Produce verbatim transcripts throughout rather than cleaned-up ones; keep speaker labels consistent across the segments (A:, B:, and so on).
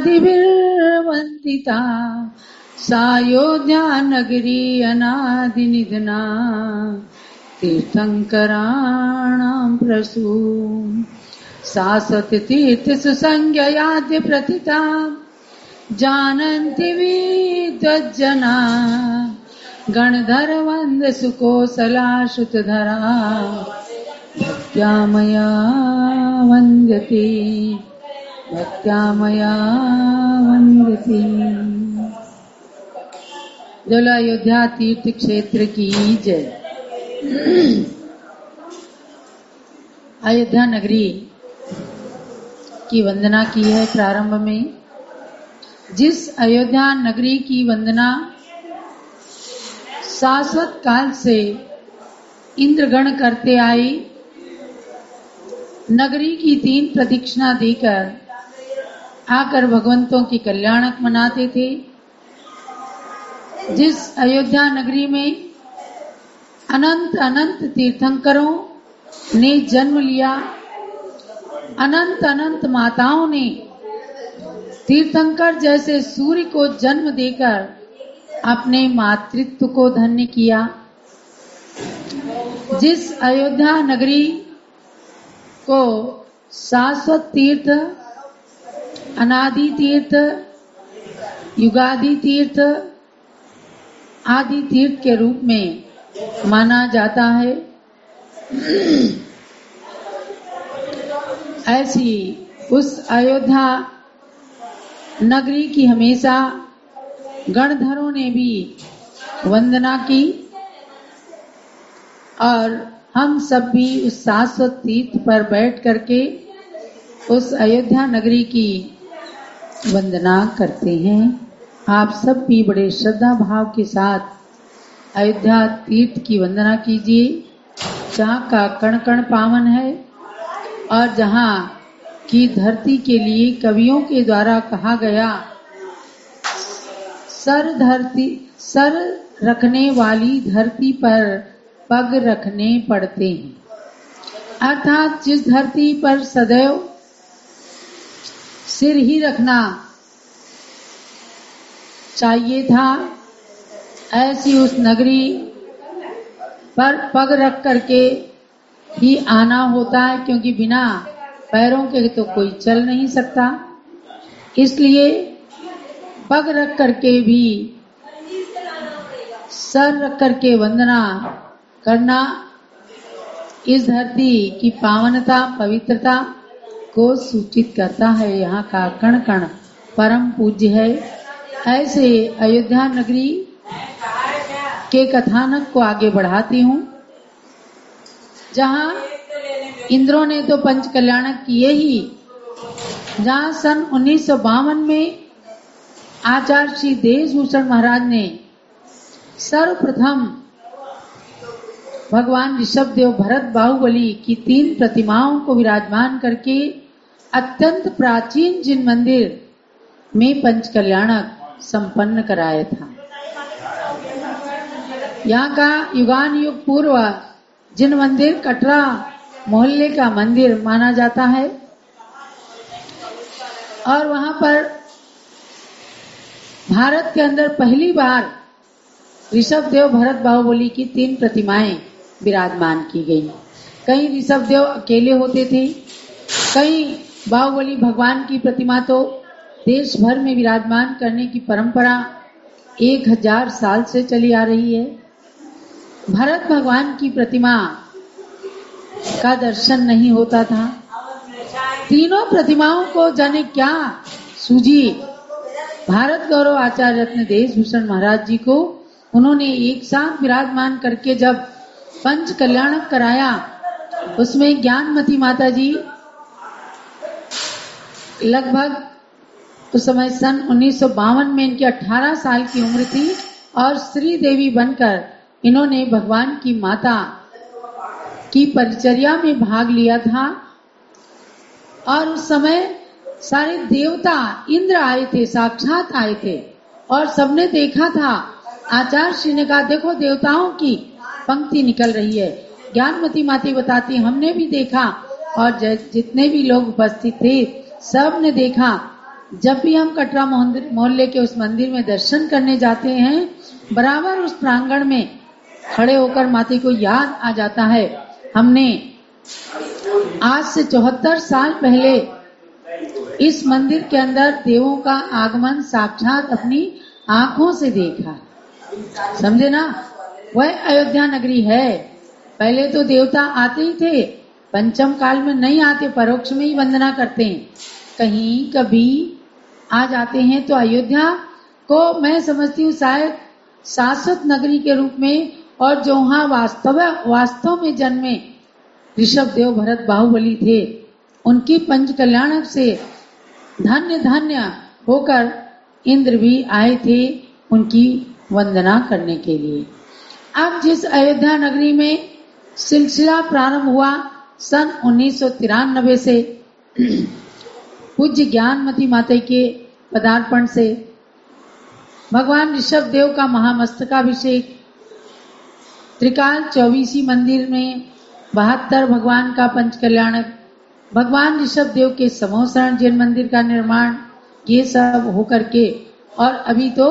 A: अनादिभिर्वन्दिता सायोध्या नगरी अनादिनिधना तीर्थंकराणां प्रसू शाश्वत तीर्थ सुसंज्ञयाद्य प्रतिता जानन्ति विद्वज्जना गणधर वंद सुकोसला श्रुतधरा भक्त्या मया वन्द्यते भक्त्या मया वन्द्यते। जल अयोध्या तीर्थ क्षेत्र की जय। अयोध्या नगरी की वंदना की है प्रारंभ में। जिस अयोध्या नगरी की वंदना शाश्वत काल से इंद्रगण करते आए, नगरी की तीन प्रदक्षिणा देकर आकर भगवंतों की कल्याणक मनाते थे। जिस अयोध्या नगरी में अनंत अनंत तीर्थंकरों ने जन्म लिया, अनंत अनंत माताओं ने तीर्थंकर जैसे सूर्य को जन्म देकर अपने मातृत्व को धन्य किया। जिस अयोध्या नगरी को शाश्वत तीर्थ, अनादि तीर्थ, युगादि तीर्थ, आदि तीर्थ के रूप में माना जाता है, ऐसी उस अयोध्या नगरी की हमेशा गणधरों ने भी वंदना की और हम सब भी उस शाश्वत तीर्थ पर बैठ करके उस अयोध्या नगरी की वंदना करते हैं। आप सब भी बड़े श्रद्धा भाव के साथ अयोध्या तीर्थ की वंदना कीजिए, जहाँ का कण कण पावन है और जहाँ की धरती के लिए कवियों के द्वारा कहा गया, सर धरती सर रखने वाली धरती पर पग रखने पड़ते हैं। अर्थात जिस धरती पर सदैव सिर ही रखना चाहिए था, ऐसी उस नगरी पर पग रख करके ही आना होता है, क्योंकि बिना पैरों के तो कोई चल नहीं सकता। इसलिए पग रख करके भी, सर रख करके वंदना करना इस धरती की पावनता, पवित्रता को सूचित करता है। यहाँ का कण कण परम पूज्य है। ऐसे अयोध्या नगरी के कथानक को आगे बढ़ाती हूँ, जहाँ इंद्रों ने तो पंच कल्याणक किए ही, जहाँ सन उन्नीस सौ बावन में आचार्य श्री देशभूषण महाराज ने सर्वप्रथम भगवान ऋषभदेव भरत बाहुबली की तीन प्रतिमाओं को विराजमान करके अत्यंत प्राचीन जिन मंदिर में पंच कल्याणक संपन्न कराया था। यहाँ का युगान युग पूर्व जिन मंदिर कटरा मोहल्ले का मंदिर माना जाता है और वहाँ पर भारत के अंदर पहली बार ऋषभदेव भरत बाहुबली की तीन प्रतिमाएं विराजमान की गई। कई ऋषभदेव अकेले होते थे, कई बाहुबली भगवान की प्रतिमा तो देश भर में विराजमान करने की परंपरा एक हजार साल से चली आ रही है। भरत भगवान की प्रतिमा का दर्शन नहीं होता था। तीनों प्रतिमाओं को जाने क्या सूझी, भारत गौरव आचार्य रत्न देशभूषण महाराज जी को उन्होंने एक साथ विराजमान करके जब पंच कल्याणक कराया, उसमें ज्ञानमती माता जी लगभग उस समय सन उन्नीस सौ बावन में इनकी अठारह साल की उम्र थी और श्री देवी बनकर इन्होंने भगवान की माता की परिचर्या में भाग लिया था। और उस समय सारे देवता इंद्र आए थे, साक्षात आए थे और सबने देखा था। आचार्य श्री ने कहा, देखो देवताओं की पंक्ति निकल रही है। ज्ञानमती माता बताती, हमने भी देखा और जितने भी लोग उपस्थित थे सब ने देखा। जब भी हम कटरा मोहल्ले के उस मंदिर में दर्शन करने जाते हैं, बराबर उस प्रांगण में खड़े होकर माता को याद आ जाता है, हमने आज से चौहत्तर साल पहले इस मंदिर के अंदर देवों का आगमन साक्षात अपनी आंखों से देखा। समझे ना, वह अयोध्या नगरी है। पहले तो देवता आते ही थे, पंचम काल में नहीं आते, परोक्ष में ही वंदना करते हैं। कहीं कभी आ जाते हैं तो अयोध्या को मैं समझती हूँ शायद शाश्वत नगरी के रूप में, और जो वहाँ वास्तव वास्तव में जन्मे ऋषभ देव भरत बाहुबली थे, उनकी पंच कल्याणक से धन्य धन्य होकर इंद्र भी आए थे उनकी वंदना करने के लिए। अब जिस अयोध्या नगरी में सिलसिला प्रारंभ हुआ सन उन्नीस सौ तिरानबे से पूज्य ज्ञानमती माता के पदार्पण से, भगवान ऋषभ देव का महामस्तकाभिषेक, त्रिकाल चौबीसी मंदिर में बहत्तर भगवान का पंच कल्याणक, भगवान ऋषभ देव के समोसरण जैन मंदिर का निर्माण, ये सब होकर के, और अभी तो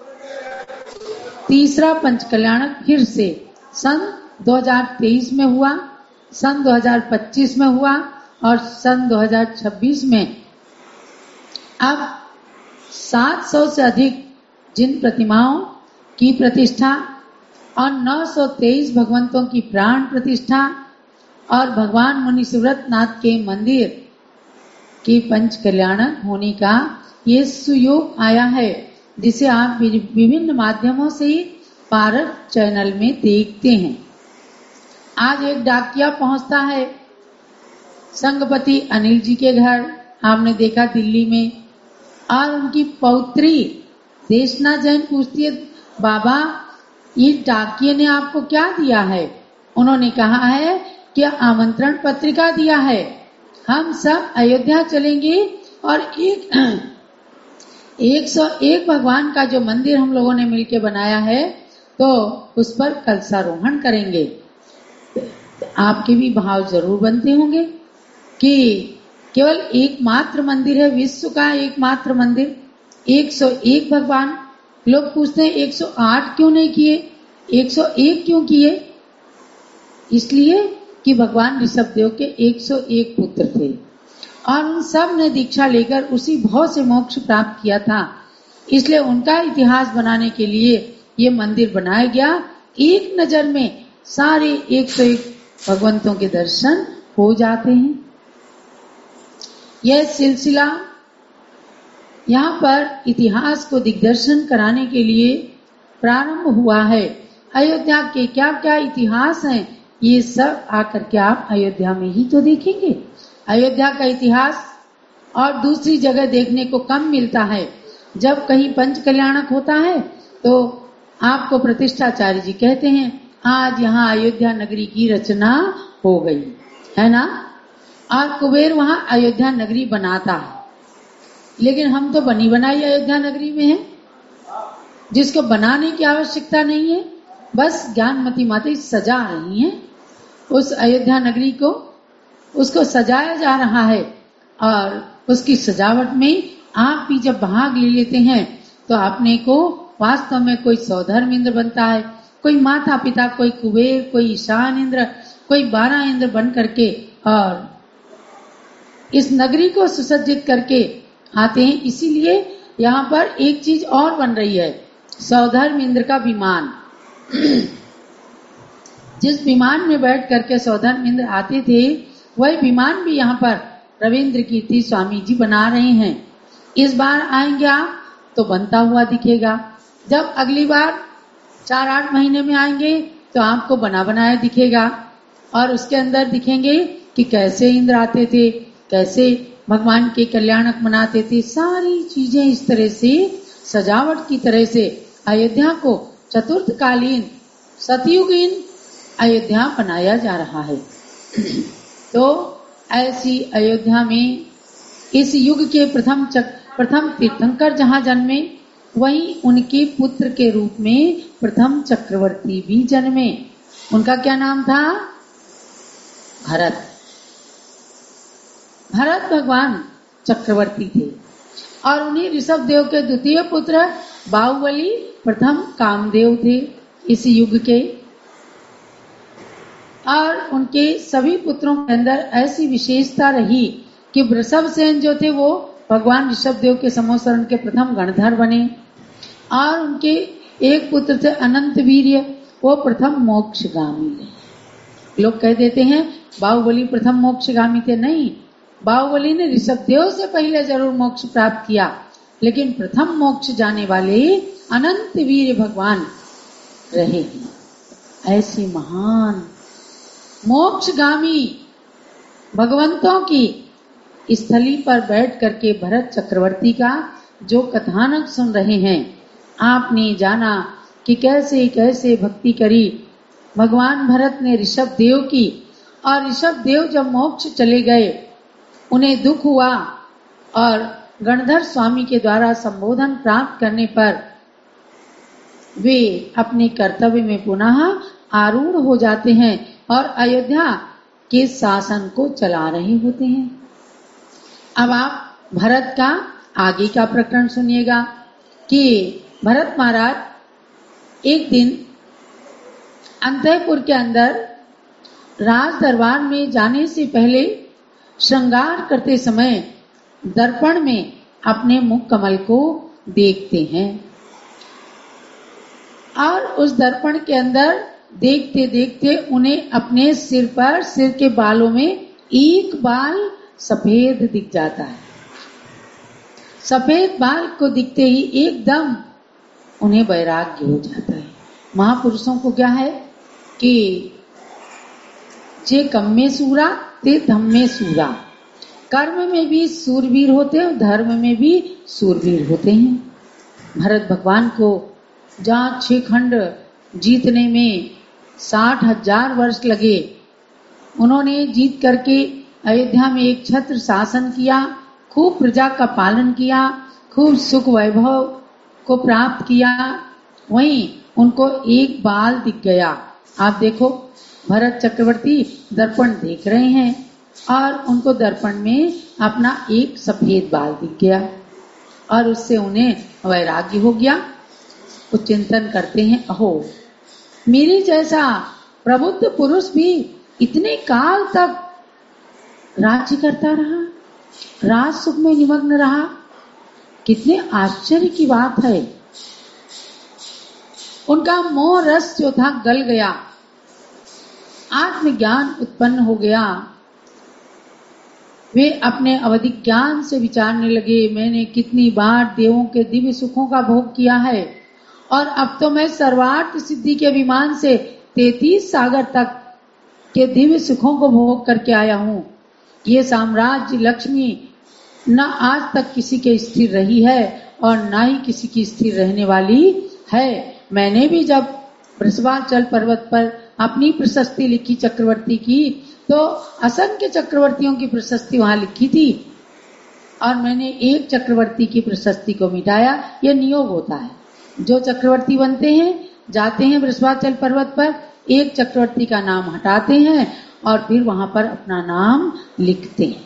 A: तीसरा पंच कल्याणक फिर से सन दो हज़ार तेईस में हुआ, सन दो हज़ार पच्चीस में हुआ और सन दो हज़ार छब्बीस में। अब सात सौ से अधिक जिन प्रतिमाओं की प्रतिष्ठा और नौ सौ तेईस भगवंतों की प्राण प्रतिष्ठा और भगवान मुनि सुव्रत नाथ के मंदिर के पंच कल्याणक होने का ये सुयोग आया है, जिसे आप विभिन्न माध्यमों से भारत चैनल में देखते हैं। आज एक डाकिया पहुंचता है संघपति अनिल जी के घर, आपने देखा दिल्ली में, और उनकी पौत्री देशना जैन पूछती है, बाबा ये डाकिये ने आपको क्या दिया है? उन्होंने कहा है कि आमंत्रण पत्रिका दिया है, हम सब अयोध्या चलेंगे और एक एक सौ एक भगवान का जो मंदिर हम लोगों ने मिलकर बनाया है, तो उस पर कलशारोहण करेंगे। आपके भी भाव जरूर बनते होंगे कि केवल एकमात्र मंदिर है, विश्व का एकमात्र मंदिर, एक सौ एक भगवान। लोग पूछते हैं एक सौ आठ क्यों नहीं किए, एक सौ एक क्यों किए? इसलिए कि भगवान ऋषभ देव के एक सौ एक पुत्र थे और उन सब ने दीक्षा लेकर उसी भाव से मोक्ष प्राप्त किया था, इसलिए उनका इतिहास बनाने के लिए ये मंदिर बनाया गया। एक नजर में सारे एक सौ एक भगवंतों के दर्शन हो जाते हैं। यह सिलसिला यहाँ पर इतिहास को दिग्दर्शन कराने के लिए प्रारंभ हुआ है। अयोध्या के क्या क्या इतिहास हैं, ये सब आकर के आप अयोध्या में ही तो देखेंगे। अयोध्या का इतिहास और दूसरी जगह देखने को कम मिलता है। जब कहीं पंच कल्याणक होता है तो आपको प्रतिष्ठाचार्य जी कहते हैं आज यहाँ अयोध्या नगरी की रचना हो गई है ना, और कुबेर वहाँ अयोध्या नगरी बनाता है। लेकिन हम तो बनी बनाई अयोध्या नगरी में हैं, जिसको बनाने की आवश्यकता नहीं है, बस ज्ञानमती माता सजा रही हैं उस अयोध्या नगरी को, उसको सजाया जा रहा है। और उसकी सजावट में आप भी जब भाग ले लेते हैं तो अपने को वास्तव में कोई सौधर्म इंद्र बनता है, कोई माता पिता, कोई कुबेर, कोई ईशान इंद्र, कोई बारह इंद्र बन करके और इस नगरी को सुसज्जित करके आते हैं। इसीलिए यहाँ पर एक चीज और बन रही है, सौधर्म इंद्र का विमान। जिस विमान में बैठ करके सौधर्म इंद्र आते थे, वही विमान भी यहाँ पर रविंद्र कीर्ति स्वामी जी बना रहे हैं। इस बार आएंगे आप तो बनता हुआ दिखेगा, जब अगली बार चार आठ महीने में आएंगे तो आपको बना बनाया दिखेगा, और उसके अंदर दिखेंगे कि कैसे इंद्र आते थे, कैसे भगवान के कल्याणक मनाते थे। सारी चीजें इस तरह से सजावट की तरह से अयोध्या को चतुर्थकालीन सतयुगीन अयोध्या बनाया जा रहा है। तो ऐसी अयोध्या में इस युग के प्रथम चक, प्रथम तीर्थंकर जहाँ जन्मे, वहीं उनके पुत्र के रूप में प्रथम चक्रवर्ती भी जन्मे। उनका क्या नाम था? भरत। भरत भगवान चक्रवर्ती थे। और उन्हीं ऋषभ देव के द्वितीय पुत्र बाहुबली प्रथम कामदेव थे इस युग के। और उनके सभी पुत्रों के अंदर ऐसी विशेषता रही कि वृषभसेन जो थे वो भगवान ऋषभ देव के समोसरण के प्रथम गणधर बने। और उनके एक पुत्र थे अनंत वीर्य, वो प्रथम मोक्षगामी थे। लोग कह देते हैं बाहुबली प्रथम मोक्षगामी थे, नहीं, बाहुबली ने ऋषभ देव से पहले जरूर मोक्ष प्राप्त किया, लेकिन प्रथम मोक्ष जाने वाले अनंत वीर भगवान रहे हैं। ऐसी महान मोक्षगामी भगवंतों की स्थली पर बैठ करके भरत चक्रवर्ती का जो कथानक सुन रहे हैं, आपने जाना कि कैसे कैसे भक्ति करी भगवान भरत ने ऋषभ देव की। और ऋषभ देव जब मोक्ष चले गए, उन्हें दुख हुआ और गणधर स्वामी के द्वारा संबोधन प्राप्त करने पर वे अपने कर्तव्य में पुनः आरूढ़ हो जाते हैं और अयोध्या के शासन को चला रहे होते हैं। अब आप भरत का आगे का प्रकरण सुनिएगा कि भरत महाराज एक दिन अंतःपुर के अंदर राज दरबार में जाने से पहले श्रृंगार करते समय दर्पण में अपने मुख कमल को देखते हैं और उस दर्पण के अंदर देखते देखते उन्हें अपने सिर पर, सिर के बालों में एक बाल सफेद दिख जाता है। सफेद बाल को दिखते ही एकदम उन्हें वैराग्य हो जाता है। महापुरुषों को क्या है कि जे कम्मे सूरा ते धम्मे सूरा, कर्म में भी सूरवीर होते हैं, धर्म में भी सूरवीर होते हैं। भरत भगवान को जहाँ छह खंड जीतने में साठ हजार वर्ष लगे, उन्होंने जीत करके अयोध्या में एक छत्र शासन किया, खूब प्रजा का पालन किया, खूब सुख वैभव को प्राप्त किया। वहीं उनको एक बाल दिख गया। आप देखो भरत चक्रवर्ती दर्पण देख रहे हैं और उनको दर्पण में अपना एक सफेद बाल दिख गया और उससे उन्हें वैराग्य हो गया। वो चिंतन करते हैं, अहो मेरे जैसा प्रबुद्ध पुरुष भी इतने काल तक राज्य करता रहा, राज सुख में निमग्न रहा, कितने आश्चर्य की बात है। उनका मोह रस जो था गल गया, आत्मज्ञान उत्पन्न हो गया। वे अपने अवधिक ज्ञान से विचारने लगे, मैंने कितनी बार देवों के दिव्य सुखों का भोग किया है और अब तो मैं सर्वार्थ सिद्धि के विमान से तैतीस सागर तक के दिव्य सुखों को भोग करके आया हूँ। ये साम्राज्य लक्ष्मी न आज तक किसी के स्थिर रही है और न ही किसी की स्थिर रहने वाली है। मैंने भी जब वृषभाचल पर्वत पर अपनी प्रशस्ति लिखी चक्रवर्ती की, तो असंख्य चक्रवर्तियों की प्रशस्ति वहां लिखी थी और मैंने एक चक्रवर्ती की प्रशस्ति को मिटाया। यह नियोग होता है, जो चक्रवर्ती बनते हैं जाते हैं वृषभाचल पर्वत पर, एक चक्रवर्ती का नाम हटाते हैं और फिर वहां पर अपना नाम लिखते हैं।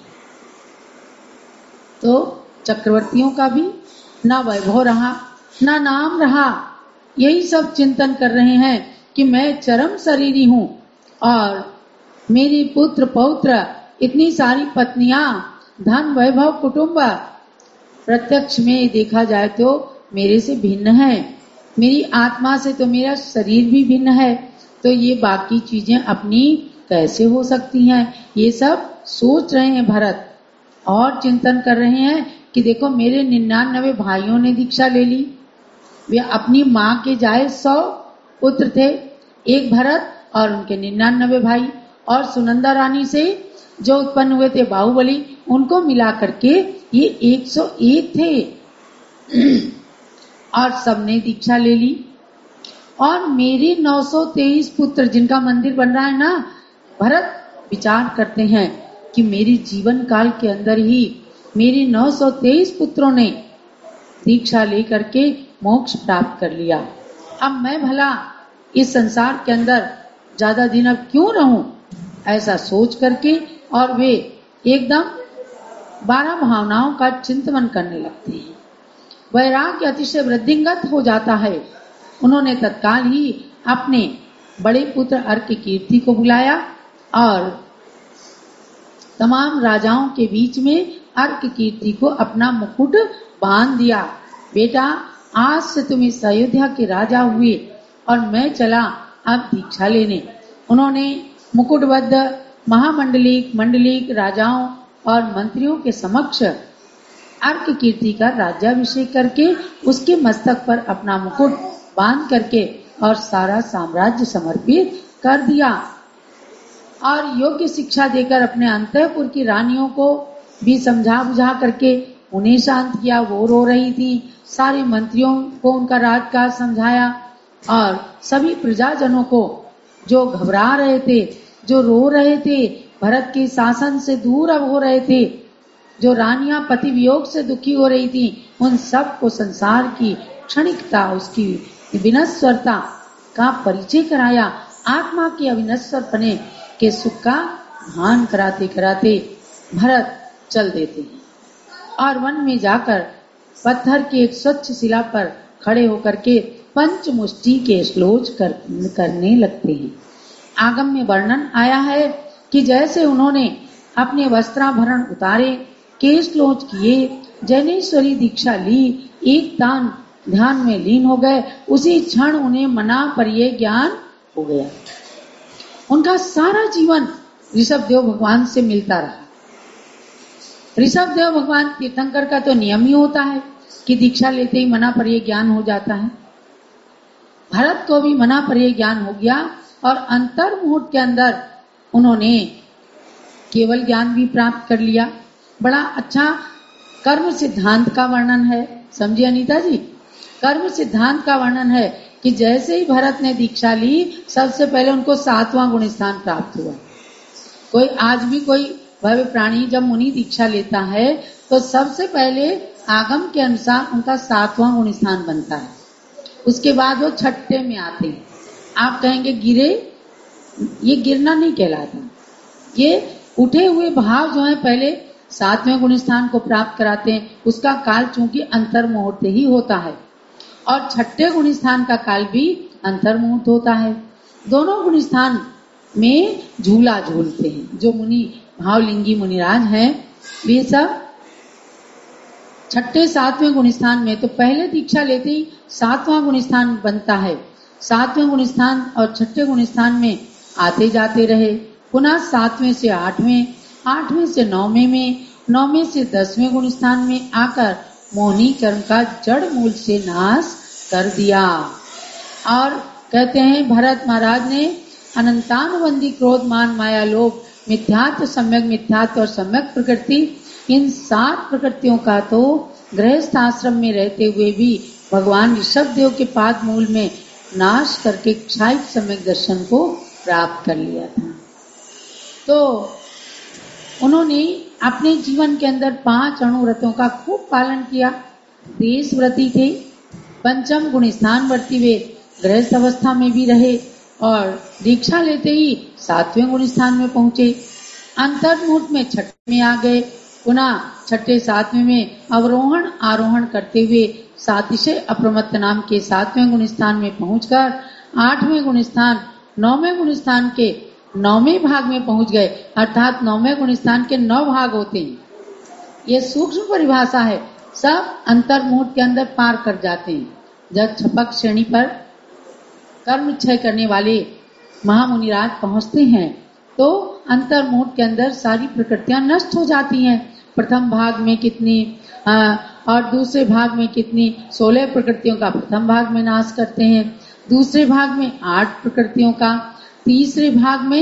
A: तो चक्रवर्तियों का भी ना वैभव रहा, ना नाम रहा। यही सब चिंतन कर रहे हैं कि मैं चरम शरीरी हूँ और मेरी पुत्र पौत्र, इतनी सारी पत्नियां, धन वैभव, कुटुंब प्रत्यक्ष में देखा जाए तो मेरे से भिन्न है। मेरी आत्मा से तो मेरा शरीर भी भिन्न है, तो ये बाकी चीजें अपनी कैसे हो सकती हैं? ये सब सोच रहे हैं भरत और चिंतन कर रहे हैं कि देखो मेरे निन्यानवे भाइयों ने दीक्षा ले ली। वे अपनी माँ के जाए सौ पुत्र थे, एक भरत और उनके निन्यानवे भाई, और सुनंदा रानी से जो उत्पन्न हुए थे बाहुबली, उनको मिला करके ये एक सौ एक थे और सबने दीक्षा ले ली। और मेरे नौ सौ तेईस पुत्र जिनका मंदिर बन रहा है ना, भरत विचार करते हैं कि मेरी जीवन काल के अंदर ही मेरे नौ सौ तेईस पुत्रों ने दीक्षा लेकर के मोक्ष प्राप्त कर लिया। अब मैं भला इस संसार के अंदर ज्यादा दिन अब क्यों रहूं? ऐसा सोच करके और वे एकदम बारह भावनाओं का चिंतन करने लगते हैं। वैराग्य अतिशय वृद्धिंगत हो जाता है। उन्होंने तत्काल ही अपने बड़े पुत्र अर्क कीर्ति को बुलाया और तमाम राजाओं के बीच में अर्क कीर्ति को अपना मुकुट बांध दिया। बेटा, आज से तुम इस अयोध्या के राजा हुए और मैं चला अब दीक्षा लेने। उन्होंने मुकुटबद्ध महामंडलिक मंडलिक राजाओं और मंत्रियों के समक्ष अर्क कीर्ति का राज्याभिषेक करके उसके मस्तक पर अपना मुकुट बांध करके और सारा साम्राज्य समर्पित कर दिया और योग्य शिक्षा देकर अपने अंतःपुर की रानियों को भी समझा बुझा करके उन्हें शांत किया। वो रो रही थी। सारे मंत्रियों को उनका राजकाज समझाया और सभी प्रजाजनों को जो घबरा रहे थे, जो रो रहे थे, भरत के शासन से दूर अब हो रहे थे, जो रानियां पति वियोग से दुखी हो रही थी, उन सब को संसार की क्षणिकता, उसकी विनश्वरता का परिचय कराया। आत्मा के अविनश्वरपने के सुख का भान कराते कराते भरत चल देते हैं और वन में जाकर पत्थर की एक स्वच्छ शिला पर खड़े होकर के पंचमुष्टि के श्लोच कर, करने लगते हैं। आगम में वर्णन आया है कि जैसे उन्होंने अपने वस्त्राभरण उतारे, केशलोच किए, जैनेश्वरी दीक्षा ली, एक तान ध्यान में लीन हो गए, उसी क्षण उन्हें मना परिये ज्ञान हो गया। उनका सारा जीवन ऋषभदेव भगवान से मिलता रहा। ऋषभदेव भगवान तीर्थंकर का तो नियम ही होता है कि दीक्षा लेते ही मना परिये ज्ञान हो जाता है। भरत को भी मना परिये ज्ञान हो गया और अंतर मुहूर्त के अंदर उन्होंने केवल ज्ञान भी प्राप्त कर लिया। बड़ा अच्छा कर्म सिद्धांत का वर्णन है, समझे अनीता जी? कर्म सिद्धांत का वर्णन है कि जैसे ही भरत ने दीक्षा ली, सबसे पहले उनको सातवां गुण स्थान प्राप्त हुआ। कोई आज भी कोई भव्य प्राणी जब मुनि दीक्षा लेता है तो सबसे पहले आगम के अनुसार उनका सातवां गुण स्थान बनता है। उसके बाद वो छठे में आते हैं। आप कहेंगे गिरे, ये गिरना नहीं कहलाता, ये उठे हुए भाव जो है पहले सातवें गुण स्थान को प्राप्त कराते हैं। उसका काल चूंकि अंतर मुहूर्त ही होता है और छठे गुण स्थान का काल भी अंतर मुहूर्त होता है। दोनों गुण स्थान में झूला झूलते हैं। जो मुनि भावलिंगी मुनिराज हैं वे सब छठे सातवें गुण स्थान में, तो पहले दीक्षा लेते ही सातवां गुण स्थान बनता है। सातवें गुण स्थान और छठे गुण स्थान में आते जाते रहे। पुनः सातवें से आठवें, आठवें से नौवें में, नौवें से दसवें गुण स्थान में आकर मोहनी कर्म का जड़ मूल से नाश कर दिया। और कहते हैं भरत महाराज ने अनंतानुबंधी क्रोध मान माया लोभ मिथ्यात्व सम्यक मिथ्यात्व और सम्यक प्रकृति, इन सात प्रकृतियों का तो गृहस्थ आश्रम में रहते हुए भी भगवान ऋषभदेव के पाद मूल में नाश करके क्षायिक सम्यक दर्शन को प्राप्त कर लिया था। तो उन्होंने अपने जीवन के अंदर पांच अणुव्रतों का खूब पालन किया। देशव्रती थे, पंचम गुण स्थान वर्ती वे गृहस्थ अवस्था में भी रहे और दीक्षा लेते ही सातवें गुण स्थान में पहुंचे। अंतर मुहूर्त में छठे में आ गए। पुनः छठे सातवें में अवरोहण आरोहण करते हुए सातिशय अप्रमत्त नाम के सातवें गुण स्थान में पहुंचकर आठवें गुण स्थान नौवें गुण स्थान के नौवें भाग में पहुंच गए। अर्थात नौवें गुण स्थान के नौ भाग होते हैं। ये सूक्ष्म परिभाषा है, सब अंतर मुहूर्त के अंदर पार कर जाते हैं। जब छपक श्रेणी पर कर्म क्षय करने वाले महामुनिराज पहुंचते हैं तो अंतर मुहूर्त के अंदर सारी प्रकृतियां नष्ट हो जाती हैं। प्रथम भाग में कितनी आ, और दूसरे भाग में कितनी सोलह प्रकृतियों का प्रथम भाग में नाश करते हैं। दूसरे भाग में आठ प्रकृतियों का, तीसरे भाग में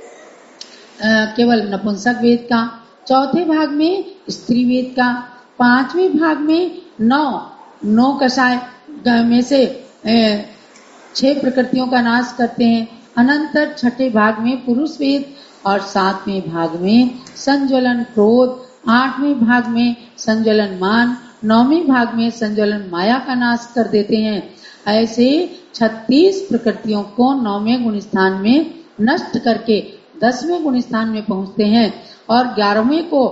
A: आ, केवल नपुंसक वेद का, चौथे भाग में स्त्री वेद का, पांचवें भाग में नौ नौ कषाय में से ए, छह प्रकृतियों का नाश करते हैं। अनंतर छठे भाग में पुरुष वेद और सातवें भाग में संज्वलन क्रोध, आठवें भाग में संज्वलन मान, नौवें भाग में संज्वलन माया का नाश कर देते हैं। ऐसे छत्तीस प्रकृतियों को नौवें गुण स्थान में नष्ट करके दसवें गुण स्थान में पहुंचते हैं और ग्यारहवें को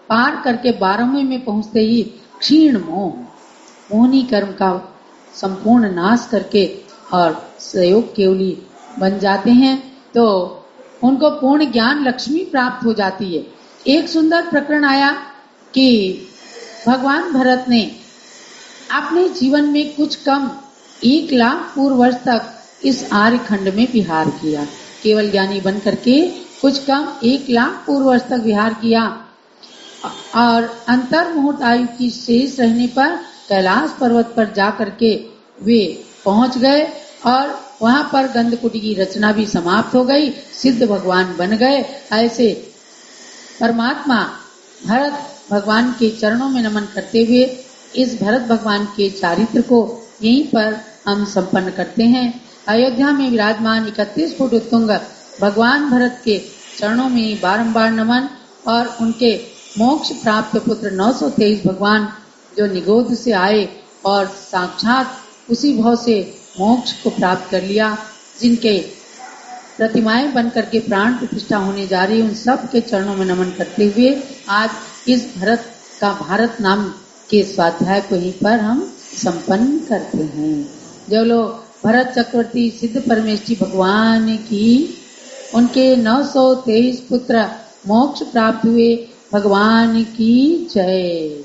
A: पार करके बारहवें में पहुंचते ही क्षीण मोह मोहनी कर्म का संपूर्ण नाश करके और सहयोग केवली बन जाते हैं, तो उनको पूर्ण ज्ञान लक्ष्मी प्राप्त हो जाती है। एक सुंदर प्रकरण आया कि भगवान भरत ने अपने जीवन में कुछ कम एक लाख पूर्व वर्ष तक इस आर्य खंड में विहार किया। केवल ज्ञानी बन करके कुछ कम एक लाख पूर्व वर्ष तक विहार किया और अंतर मुहूर्त आयु की शेष रहने पर कैलाश पर्वत पर जा करके वे पहुंच गए और वहां पर गंधकुटी की रचना भी समाप्त हो गई, सिद्ध भगवान बन गए। ऐसे परमात्मा भरत भगवान के चरणों में नमन करते हुए इस भरत भगवान के चारित्र को यहीं पर हम संपन्न करते हैं। अयोध्या में विराजमान इकतीस फुट उत्तुंग भगवान भरत के चरणों में बारंबार नमन और उनके मोक्ष प्राप्त पुत्र नौ सौ तेईस भगवान जो निगोध से आए और साक्षात उसी भाव से मोक्ष को प्राप्त कर लिया, जिनके प्रतिमाएं बन करके प्राण प्रतिष्ठा होने जा रही, उन सब के चरणों में नमन करते हुए आज इस भरत का भारत नाम के स्वाध्याय को यहीं पर हम संपन्न करते हैं। जो लोग भरत चक्रवर्ती सिद्ध परमेष्ठी भगवान की उनके नौ सौ तेईस पुत्र मोक्ष प्राप्त हुए भगवान की जय।